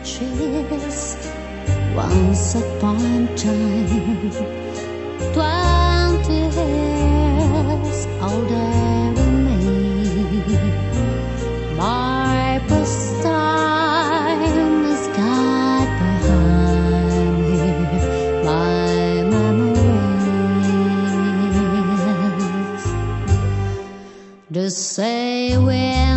riches. Once upon a time, 20 years older than me. My pastime is got behind me. My memories. The say when